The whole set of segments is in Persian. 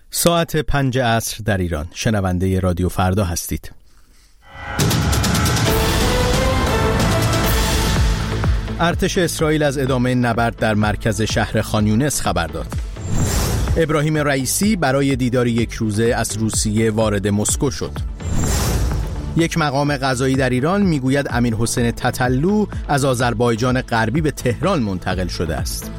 ساعت 5 عصر در ایران. شنونده رادیو فردا هستید. ارتش اسرائیل از ادامه نبرد در مرکز شهر خان یونس خبر داد. ابراهیم رئیسی برای دیدار یک روزه از روسیه وارد مسکو شد. یک مقام قضایی در ایران میگوید امیرحسین تتلو از آذربایجان غربی به تهران منتقل شده است.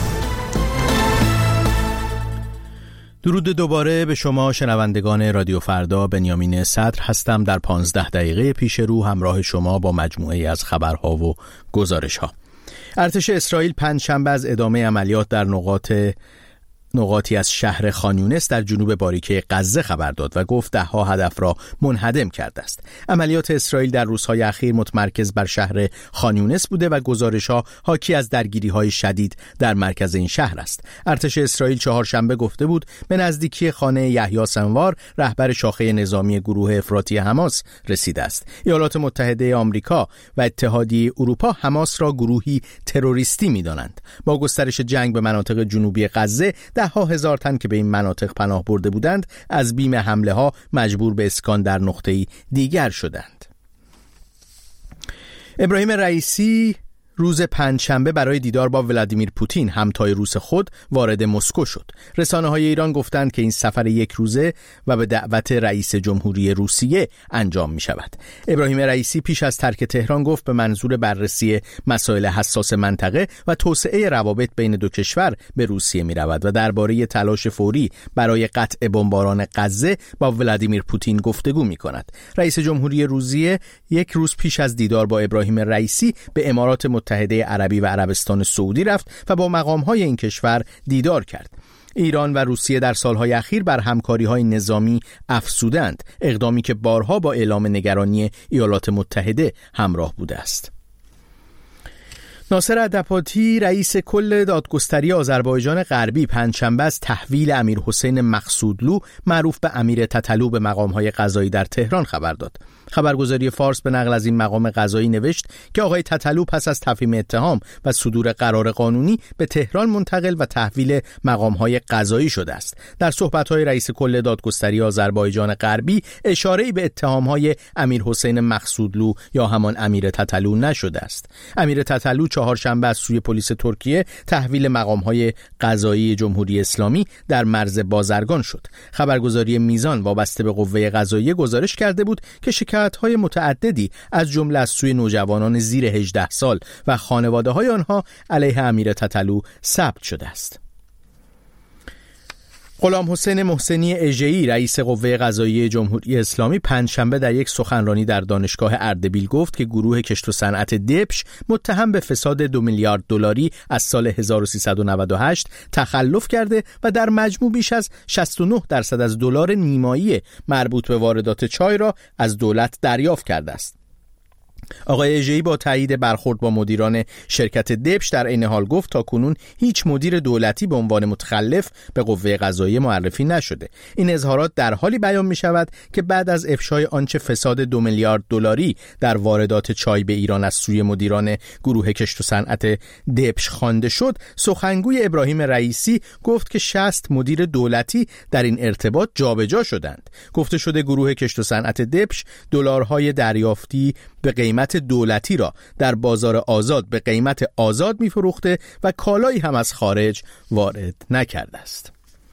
درود دوباره به شما شنوندگان رادیو فردا. بنیامین صدر هستم. در 15 دقیقه پیش رو همراه شما با مجموعه از خبرها و گزارش‌ها. ارتش اسرائیل پنجشنبه از ادامه عملیات در نقاطی از شهر خان یونس در جنوب باریکه غزه خبر داد و گفت 10 هدف را منهدم کرده است. عملیات اسرائیل در روزهای اخیر متمرکز بر شهر خان یونس بوده و گزارش‌ها حاکی از درگیری‌های شدید در مرکز این شهر است. ارتش اسرائیل چهارشنبه گفته بود به نزدیکی خانه یحیی سنوار رهبر شاخه نظامی گروه افراطی حماس رسیده است. ایالات متحده آمریکا و اتحادیه اروپا حماس را گروهی تروریستی می‌دانند. با گسترش جنگ به مناطق جنوبی غزه 10,000 تن که به این مناطق پناه برده بودند از بیم حمله ها مجبور به اسکان در نقطه‌ای دیگر شدند. ابراهیم رئیسی روز پنجشنبه برای دیدار با ولادیمیر پوتین همتای روس خود وارد مسکو شد. رسانه‌های ایران گفتند که این سفر یک روزه و به دعوت رئیس جمهوری روسیه انجام می شود. ابراهیم رئیسی پیش از ترک تهران گفت به منظور بررسی مسائل حساس منطقه و توسعه روابط بین دو کشور به روسیه می رود و درباره تلاش فوری برای قطع بمباران غزه با ولادیمیر پوتین گفتگو می کند. رئیس جمهوری روسیه یک روز پیش از دیدار با ابراهیم رئیسی به امارات متحده عربی و عربستان سعودی رفت و با مقام‌های این کشور دیدار کرد. ایران و روسیه در سالهای اخیر بر همکاری‌های نظامی افزودند، اقدامی که بارها با اعلام نگرانی ایالات متحده همراه بوده است. ناصر عدپاتی رئیس کل دادگستری آذربایجان غربی پنجشنبه از تحویل امیرحسین مقصودلو معروف به امیر تتلو به مقام‌های قضایی در تهران خبر داد. خبرگزاری فارس به نقل از این مقام قضایی نوشت که آقای تتلو پس از تفهیم اتهام و صدور قرار قانونی به تهران منتقل و تحویل مقام‌های قضایی شده است. در صحبت‌های رئیس کل دادگستری آذربایجان غربی اشاره‌ای به اتهام‌های امیرحسین مقصودلو یا همان امیر تتلو نشده است. امیر تتلو چهارشنبه از سوی پلیس ترکیه تحویل مقام‌های قضایی جمهوری اسلامی در مرز بازرگان شد. خبرگزاری میزان وابسته به قوه قضاییه گزارش کرده بود که شکایت‌های متعددی از جمله از سوی نوجوانان زیر 18 سال و خانواده‌های آنها علیه امیر تتلو ثبت شده است. غلام حسین محسنی اژه‌ای رئیس قوه قضاییه جمهوری اسلامی پنجشنبه در یک سخنرانی در دانشگاه اردبیل گفت که گروه کشت و صنعت دبش متهم به فساد 2 میلیارد دلاری از سال 1398 تخلف کرده و در مجموع بیش از 69% از دلار نیمایی مربوط به واردات چای را از دولت دریافت کرده است. آقای اژه‌ای با تایید برخورد با مدیران شرکت دبش در این حال گفت تاکنون هیچ مدیر دولتی به عنوان متخلف به قوه قضاییه معرفی نشده. این اظهارات در حالی بیان می شود که بعد از افشای آنچه فساد 2 میلیارد دلاری در واردات چای به ایران از سوی مدیران گروه کشت و صنعت دبش خوانده شد، سخنگوی ابراهیم رئیسی گفت که 60 مدیر دولتی در این ارتباط جابجا شدند. گفته شده گروه کشت و صنعت دبش دلارهای دریافتی به قیمت دولتی را در بازار آزاد به قیمت آزاد می‌فروخته و کالایی هم از خارج وارد نکرده است.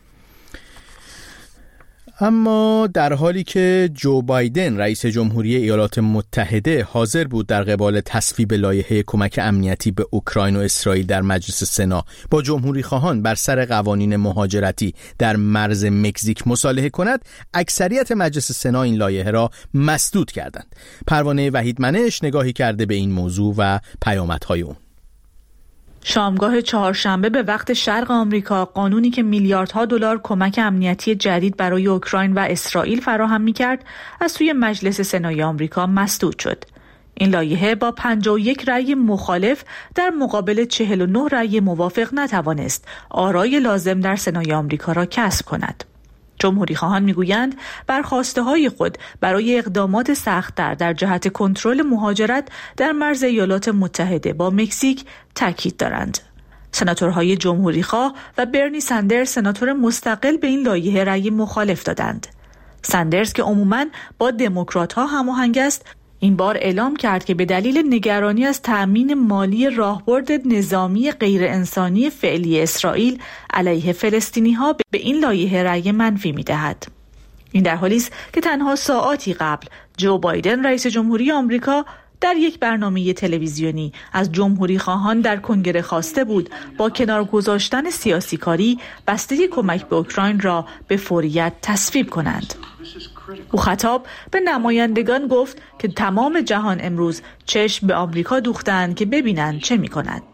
اما در حالی که جو بایدن رئیس جمهوری ایالات متحده حاضر بود در قبال تصویب لایحه کمک امنیتی به اوکراین و اسرائیل در مجلس سنا با جمهوری خواهان بر سر قوانین مهاجرتی در مرز مکزیک مصالحه کند، اکثریت مجلس سنا این لایحه را مسدود کردند. پروانه وحیدمنش نگاهی کرده به این موضوع و پیامدهای اون. شامگاه چهارشنبه به وقت شرق آمریکا قانونی که میلیاردها دلار کمک امنیتی جدید برای اوکراین و اسرائیل فراهم می‌کرد از سوی مجلس سنای آمریکا مسدود شد. این لایحه با 51 رأی مخالف در مقابل 49 رأی موافق نتوانست آرای لازم در سنای آمریکا را کسب کند. جمهوری خواهان میگویند بر خواسته های خود برای اقدامات سخت‌تر در جهت کنترل مهاجرت در مرز ایالات متحده با مکزیک تاکید دارند. سناتورهای جمهوریخواه و برنی سندرز سناتور مستقل به این لایحه رأی مخالف دادند. سندرز که عموماً با دموکرات‌ها هماهنگ است، این بار اعلام کرد که به دلیل نگرانی از تأمین مالی راهبرد نظامی غیر انسانی فعلی اسرائیل علیه فلسطینی‌ها به این لایحه رأی منفی می‌دهد. این در حالی است که تنها ساعاتی قبل جو بایدن رئیس جمهوری آمریکا در یک برنامه تلویزیونی از جمهوری خواهان در کنگره خواسته بود با کنار گذاشتن سیاسی کاری بسته کمک به اوکراین را به فوریت تصویب کنند. او خطاب به نمایندگان گفت که تمام جهان امروز چشم به آمریکا دوختند که ببینند چه می‌کند.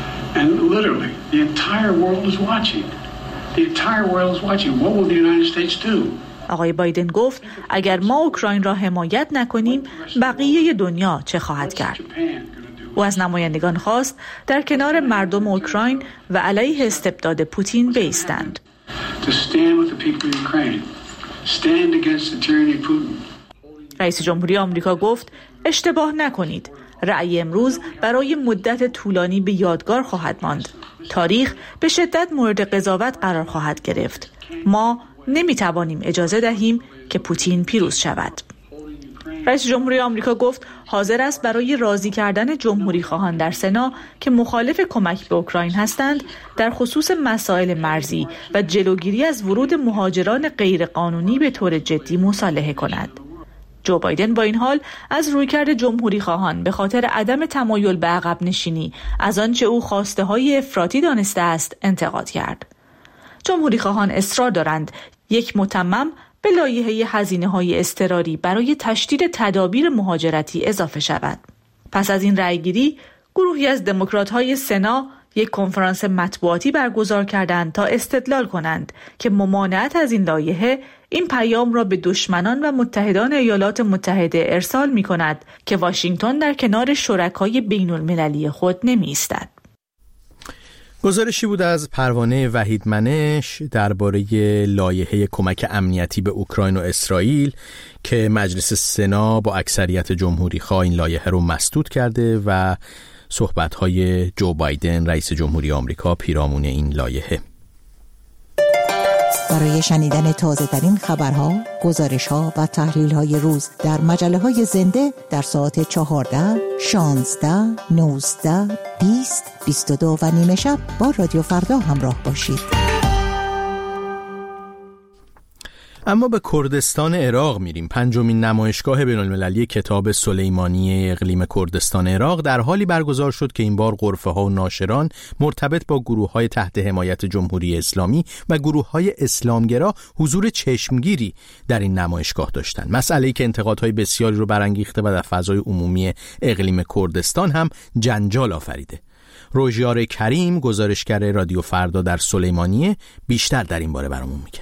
آقای بایدن گفت اگر ما اوکراین را حمایت نکنیم بقیه دنیا چه خواهد کرد؟ او از نمایندگان خواست در کنار مردم اوکراین و علیه استبداد پوتین بایستند. رئیس جمهوری آمریکا گفت اشتباه نکنید. رأی امروز برای مدت طولانی به یادگار خواهد ماند. تاریخ به شدت مورد قضاوت قرار خواهد گرفت. ما نمیتوانیم اجازه دهیم که پوتین پیروز شود. رئیس جمهوری آمریکا گفت حاضر است برای راضی کردن جمهوری خواهان در سنا که مخالف کمک به اوکراین هستند در خصوص مسائل مرزی و جلوگیری از ورود مهاجران غیرقانونی به طور جدی مصالحه کند. جو بایدن با این حال از رویکرد جمهوری خواهان به خاطر عدم تمایل به عقب نشینی از آنچه او خواسته های افراطی دانسته است انتقاد کرد. جمهوری خواهان اصرار دارند یک متمم به لایحه هزینه‌های اضطراری برای تشدید تدابیر مهاجرتی اضافه شود. پس از این رأیگیری، گروهی از دموکرات‌های سنا یک کنفرانس مطبوعاتی برگزار کردند تا استدلال کنند که ممانعت از این لایحه این پیام را به دشمنان و متحدان ایالات متحده ارسال می‌کند که واشنگتن در کنار شرکای بین‌المللی خود نمی‌ایستد. گزارشی بود از پروانه وحید منش درباره لایحه کمک امنیتی به اوکراین و اسرائیل که مجلس سنا با اکثریت جمهوری خواه این لایحه رو مسدود کرده و صحبت‌های جو بایدن رئیس جمهوری آمریکا پیرامون این لایحه. برای شنیدن تازه‌ترین خبرها، گزارش‌ها و تحلیل‌های روز در مجله‌های زنده در ساعت 14، 16، 19، 20، 22 و نیمه شب با رادیو فردا همراه باشید. اما به کردستان عراق میریم. 5مین نمایشگاه بین‌المللی کتاب سلیمانی اقلیم کردستان عراق در حالی برگزار شد که این بار غرفه‌ها و ناشران مرتبط با گروه‌های تحت حمایت جمهوری اسلامی و گروه‌های اسلامگرا حضور چشمگیری در این نمایشگاه داشتند. مسئله‌ای که انتقادهای بسیاری رو برانگیخته و در فضای عمومی اقلیم کردستان هم جنجال آفریده. روژیار کریم گزارشگر رادیو فردا در سلیمانیه بیشتر در این باره برامون میگه.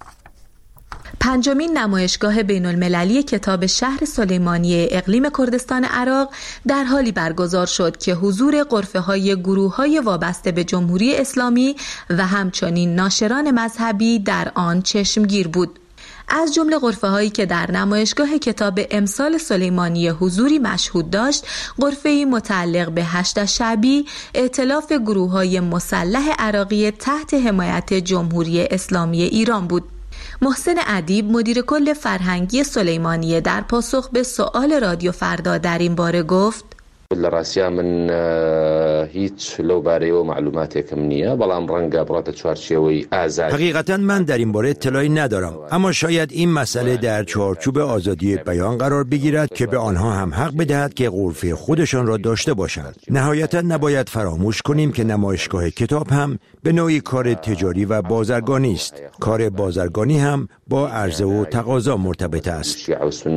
5مین نمایشگاه بین‌المللی کتاب شهر سلیمانی اقلیم کردستان عراق در حالی برگزار شد که حضور غرفه‌های گروه‌های وابسته به جمهوری اسلامی و همچنین ناشران مذهبی در آن چشمگیر بود. از جمله غرفه‌هایی که در نمایشگاه کتاب امسال سلیمانی حضوری مشهود داشت، غرفه‌ای متعلق به هشت شعبی، ائتلاف گروه‌های مسلح عراقی تحت حمایت جمهوری اسلامی ایران بود. محسن ادیب مدیر کل فرهنگی سلیمانیه در پاسخ به سؤال رادیو فردا در این باره گفت: لراسیا من هیچ لوباره و معلوماتی کم نیه بلام رنگا برات چارچوبی آزاد. حقیقتا من در این باره اطلاعی ندارم، اما شاید این مسئله در چارچوب آزادی بیان قرار بگیرد که به آنها هم حق بدهد که غرفه خودشان را داشته باشند. نهایتا نباید فراموش کنیم که نمایشگاه کتاب هم به نوعی کار تجاری و بازرگانی است. کار بازرگانی هم با عرضه و تقاضا مرتبط است.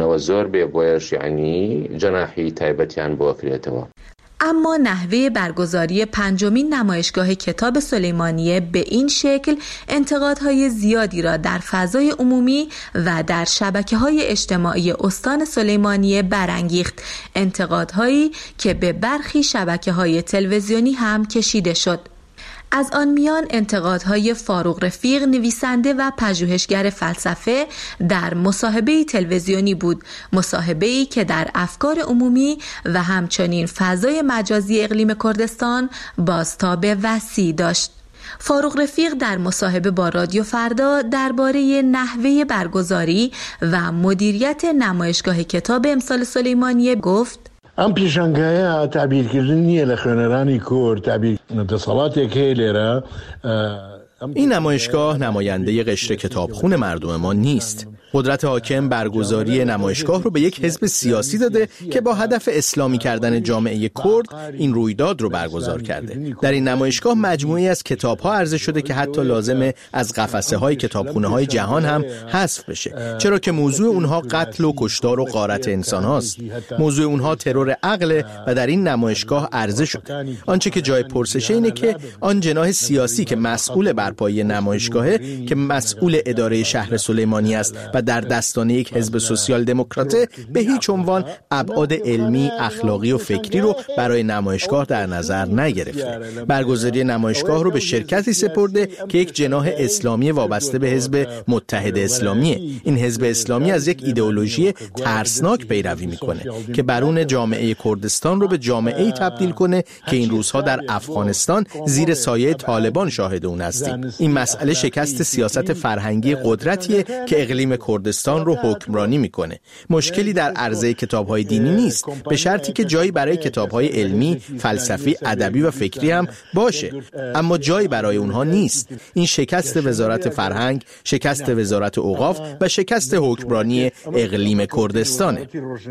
اما نحوه برگزاری 5مین نمایشگاه کتاب سلیمانیه به این شکل انتقادهای زیادی را در فضای عمومی و در شبکه‌های اجتماعی استان سلیمانیه برانگیخت، انتقادهایی که به برخی شبکه‌های تلویزیونی هم کشیده شد. از آن میان انتقادهای فاروق رفیق نویسنده و پژوهشگر فلسفه در مصاحبه‌ای تلویزیونی بود، مصاحبه‌ای که در افکار عمومی و همچنین فضای مجازی اقلیم کردستان بازتاب وسیع داشت. فاروق رفیق در مصاحبه با رادیو فردا درباره نحوه برگزاری و مدیریت نمایشگاه کتاب امسال سلیمانیه گفت: ام پیشنگاه تعبیرکردنی لخوانرانی کرد تعبیر اتصالات که لیره. این نمایشگاه نماینده قشر کتابخون مردم ما نیست. قدرت حاکم برگزاری نمایشگاه رو به یک حزب سیاسی داده که با هدف اسلامی کردن جامعه کرد این رویداد رو برگزار کرده. در این نمایشگاه مجموعی از کتاب‌ها عرضه شده که حتی لازمه از قفسه‌های کتابخونه‌های جهان هم حذف بشه، چرا که موضوع اونها قتل و کشتار و غارت انسان هاست. موضوع اونها ترور عقل و در این نمایشگاه عرضه شده. آنچه که جای پرسشه اینه که آن جناح سیاسی که مسئول برپایی نمایشگاهه، که مسئول اداره شهر سلیمانی است و در دستان یک حزب سوسیال دموکراته، به هیچ عنوان ابعاد علمی، اخلاقی و فکری رو برای نمایشگاه در نظر نگرفته. برگزاری نمایشگاه رو به شرکتی سپرده که یک جناح اسلامی وابسته به حزب متحد اسلامیه. این حزب اسلامی از یک ایدئولوژی ترسناک پیروی میکنه که برون جامعه کردستان رو به جامعه‌ای تبدیل کنه که این روزها در افغانستان زیر سایه طالبان شاهد اون هستیم. این مسئله شکست سیاست فرهنگی قدرتیه که اقلیم کردستان رو حکمرانی میکنه. مشکلی در عرضه کتاب‌های دینی نیست، به شرطی که جایی برای کتاب‌های علمی، فلسفی، ادبی و فکری هم باشه، اما جایی برای اونها نیست. این شکست وزارت فرهنگ، شکست وزارت اوقاف و شکست حکمرانی اقلیم کردستانه.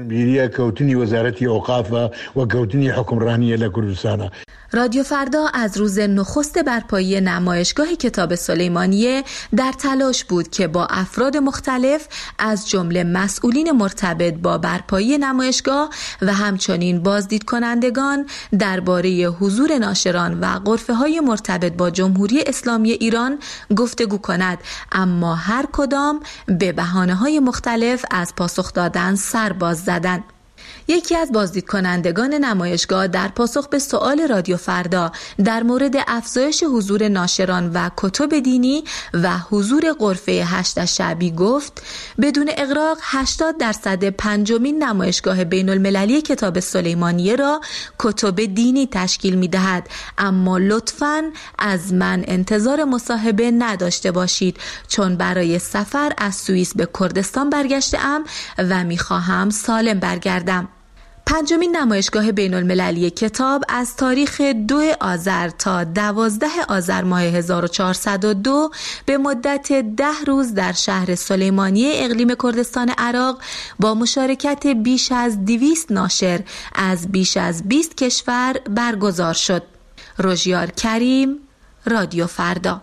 رادیو فردا از روز نخست برپایی نمایشگاه کتاب سلیمانیه در تلاش بود که با افراد مختلف از جمله مسئولین مرتبط با برپایی نمایشگاه و همچنین بازدید کنندگان درباره حضور ناشران و غرفه‌های مرتبط با جمهوری اسلامی ایران گفتگو کند، اما هر کدام به بهانه‌های مختلف از پاسخ دادن سر باز زدند. یکی از بازدید کنندگان نمایشگاه در پاسخ به سؤال رادیو فردا در مورد افزایش حضور ناشران و کتب دینی و حضور غرفه 8 شعبی گفت: بدون اغراق 80% پنجمین نمایشگاه بین المللی کتاب سلیمانیه را کتب دینی تشکیل می دهد، اما لطفاً از من انتظار مصاحبه نداشته باشید، چون برای سفر از سوئیس به کردستان برگشته‌ام و می خواهم سالم برگردم. پنجمین نمایشگاه بین المللی کتاب از تاریخ 2 آذر تا 12 آذر ماه 1402 به مدت 10 روز در شهر سلیمانیه اقلیم کردستان عراق با مشارکت بیش از 200 ناشر از بیش از 20 کشور برگزار شد. روژیار کریم، رادیو فردا.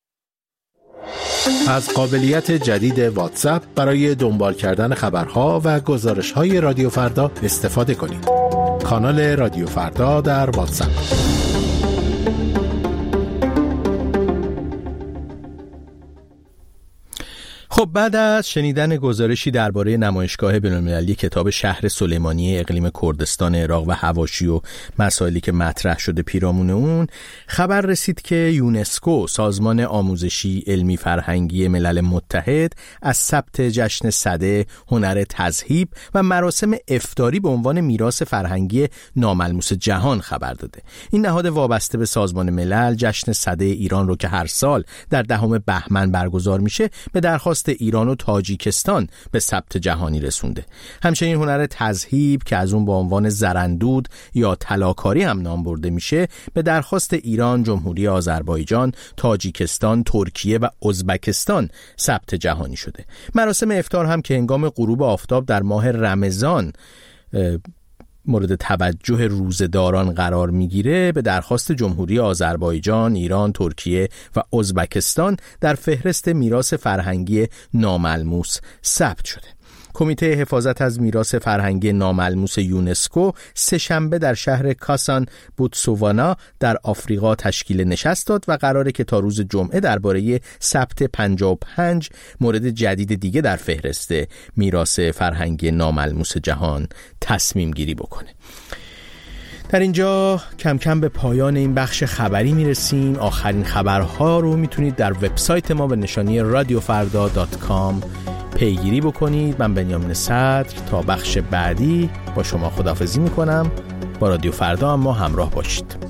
از قابلیت جدید واتساپ برای دنبال کردن خبرها و گزارش‌های رادیو فردا استفاده کنید. کانال رادیو فردا در واتساپ. خب بعد از شنیدن گزارشی درباره نمایشگاه بین‌المللی کتاب شهر سلیمانیه اقلیم کردستان عراق و حواشی و مسائلی که مطرح شده پیرامون اون، خبر رسید که یونسکو، سازمان آموزشی علمی فرهنگی ملل متحد، از ثبت جشن سده، هنر تذهیب و مراسم افطاری به عنوان میراث فرهنگی ناملموس جهان خبر داده. این نهاد وابسته به سازمان ملل جشن سده ایران رو که هر سال در 10 بهمن برگزار میشه به درخواست ایران و تاجیکستان به ثبت جهانی رسونده. همچنین هنر تذهیب که از اون با عنوان زرندود یا طلاکاری هم نام برده میشه به درخواست ایران، جمهوری آذربایجان، تاجیکستان، ترکیه و ازبکستان ثبت جهانی شده. مراسم افطار هم که هنگام غروب آفتاب در ماه رمضان مورد توجه روزه‌داران قرار میگیره به درخواست جمهوری آذربایجان، ایران، ترکیه و ازبکستان در فهرست میراث فرهنگی ناملموس ثبت شده. کمیته حفاظت از میراث فرهنگی ناملموس یونسکو سه‌شنبه در شهر کاسان، بوتسوانا در آفریقا تشکیل نشست داد و قراره که تا روز جمعه درباره ثبت 55 مورد جدید دیگه در فهرست میراث فرهنگی ناملموس جهان تصمیم گیری بکنه. در اینجا کم کم به پایان این بخش خبری میرسیم. آخرین خبرها رو میتونید در وبسایت ما به نشانی radiofarda.com پیگیری بکنید. من بنیامین صدر تا بخش بعدی با شما خداحافظی میکنم. با رادیو فردا اما همراه باشید.